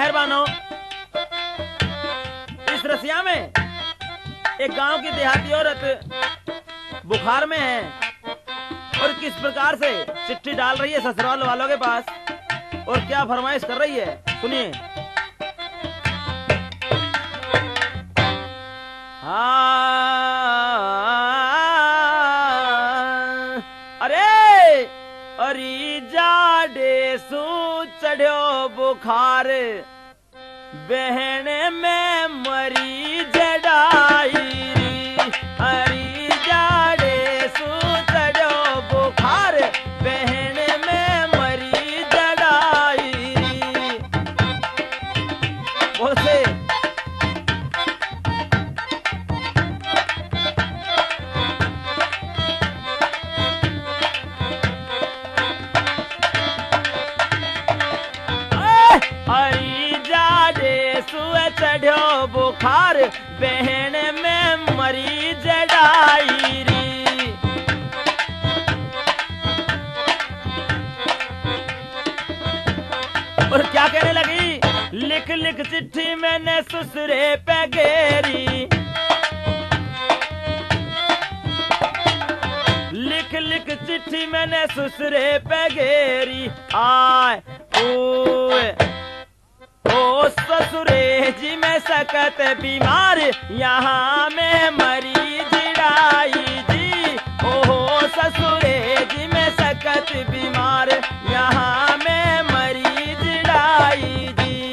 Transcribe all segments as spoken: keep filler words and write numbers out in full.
मेहरबानों, इस रसिया में एक गांव की देहाती औरत बुखार में है और किस प्रकार से चिट्ठी डाल रही है ससुराल वालों के पास और क्या फरमाइश कर रही है, सुनिए। हाँ, अरे अरी जाडे सू चढ़ो बुखार, बहन में मरी जड़ाई, अरी जाडे सू चढ़ो बुखार, बहन में मरी जड़ाई। बोल से चढ़ो बुखार, बहन में मरी जड़ाई री। और क्या कहने लगी, लिख लिख चिट्ठी मैंने ससुरे पे गेरी, लिख लिख चिट्ठी मैंने ससुरे पे गेरी। आए ओए ओ ससुरे जी में सकत बीमार, यहाँ में मरी जिड़ाई जी। ओहो ससुरे जी में सकत बीमार, यहाँ में मरी जिड़ाई जी।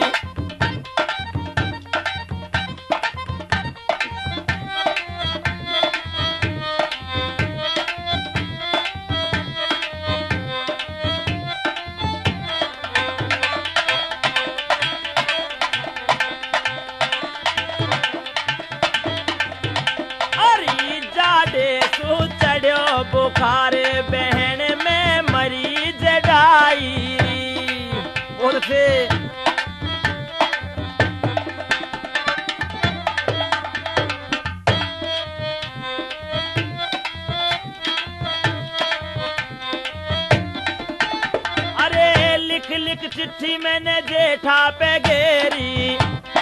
बुखार, बहन में मरी जड़ाई। बोल से अरे लिख लिख चिट्ठी मैंने जेठा पे गेरी,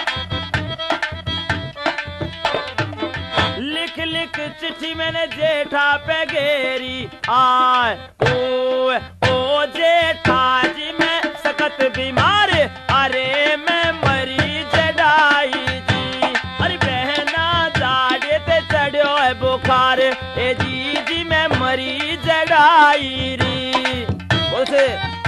लिख लिख चिट्ठी मैंने जेठा पे गेरी। आए ओ ओ जेठा जी मैं सकत बीमार, अरे मैं मरी जड़ाई जी। अरे बहना जाड़े ते चढ़ो है बुखार, ए जी जी मैं मरी जड़ाई री। बोल से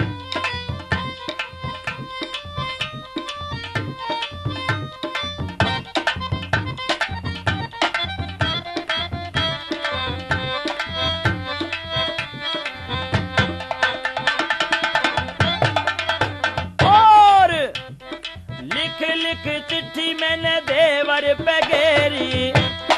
चिट्ठी मैंने देवर पे गेरी,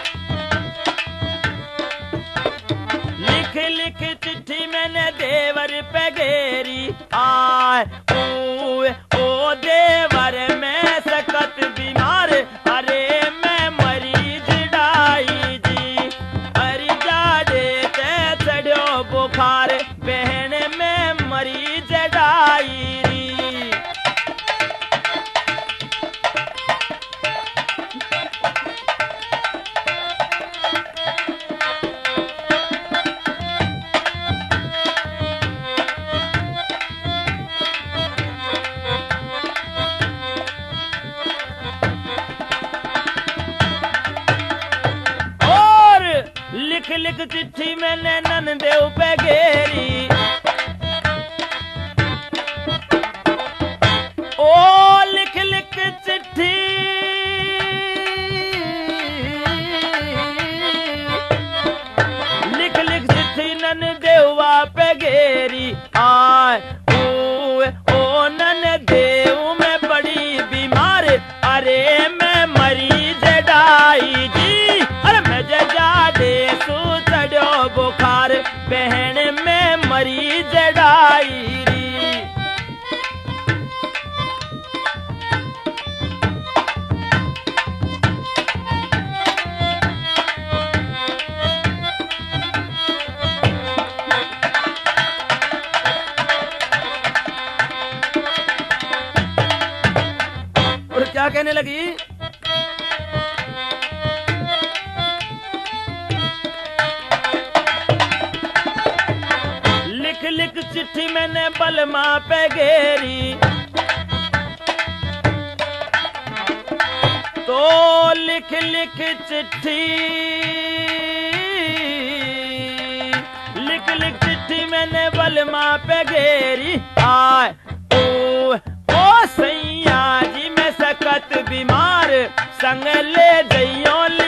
लिख लिख चिट्ठी मैंने देवर पे गेरी। आए ओ ओ देवर में सकत बीमार, अरे मैं मरी जड़ाई जी। अरे जाड़े ते चढ़ो बुखार, बहन में मरी जड़ाई री। लिख लिख चिट्ठी मैंने ननदेव पे गेरी, ओ लिख लिख चिट्ठी लिख लिख चिट्ठी ननदेवा पे गेरी। आए ओ ओ ननदेव में बड़ी बीमार, अरे मैं मरी जड़ाई जी। अरे मैं जाडे सू चढ़ो बुखार, बहन में मरी जड़ाई री। क्या कहने लगी? लिख लिख चिट्ठी मैंने बलमा पे घेरी, तो लिख लिख चिट्ठी, लिख लिख चिट्ठी मैंने बलमा पे घेरी। आए ओ ओ सैया जी मैं सकत बीमार, संग ले जइयो